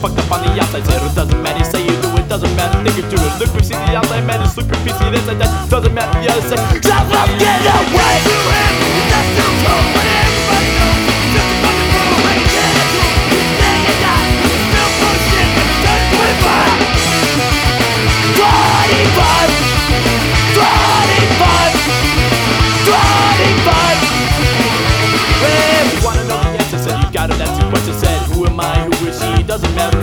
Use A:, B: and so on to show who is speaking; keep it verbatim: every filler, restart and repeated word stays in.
A: fucked up on the outside. Say it doesn't matter, say you do it, doesn't matter, think you do it. Look, we've seen the outside, man, it's super P C, this and that. Doesn't matter, the other side. Stop,